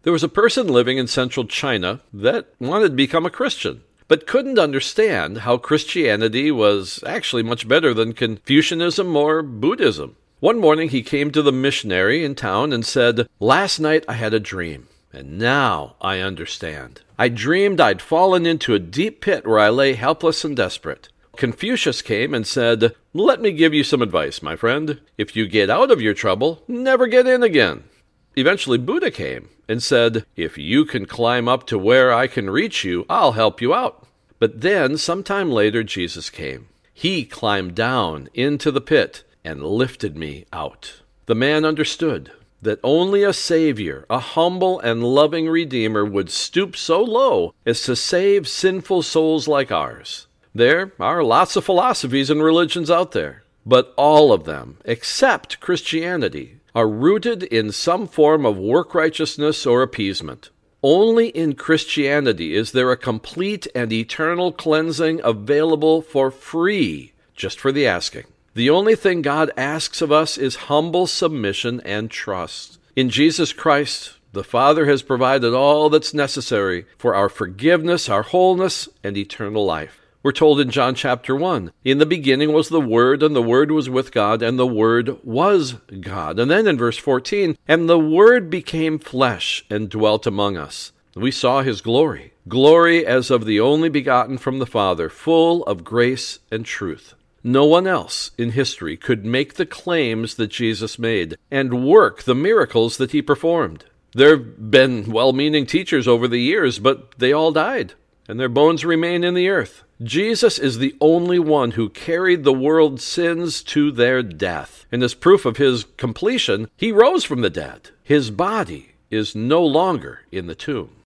There was a person living in central China that wanted to become a Christian, but couldn't understand how Christianity was actually much better than Confucianism or Buddhism. One morning he came to the missionary in town and said, "Last night I had a dream, and now I understand. I dreamed I'd fallen into a deep pit where I lay helpless and desperate. Confucius came and said, 'Let me give you some advice, my friend. If you get out of your trouble, never get in again.' Eventually Buddha came and said, 'If you can climb up to where I can reach you, I'll help you out.' But then, sometime later, Jesus came. He climbed down into the pit and lifted me out." The man understood that only a Savior, a humble and loving Redeemer, would stoop so low as to save sinful souls like ours. There are lots of philosophies and religions out there, but all of them, except Christianity, are rooted in some form of work righteousness or appeasement. Only in Christianity is there a complete and eternal cleansing available for free, just for the asking. The only thing God asks of us is humble submission and trust. In Jesus Christ, the Father has provided all that's necessary for our forgiveness, our wholeness, and eternal life. We're told in John chapter 1, "In the beginning was the Word, and the Word was with God, and the Word was God." And then in verse 14, "And the Word became flesh and dwelt among us. We saw his glory, glory as of the only begotten from the Father, full of grace and truth." No one else in history could make the claims that Jesus made and work the miracles that he performed. There have been well-meaning teachers over the years, but they all died, and their bones remain in the earth. Jesus is the only one who carried the world's sins to their death. And as proof of his completion, he rose from the dead. His body is no longer in the tomb.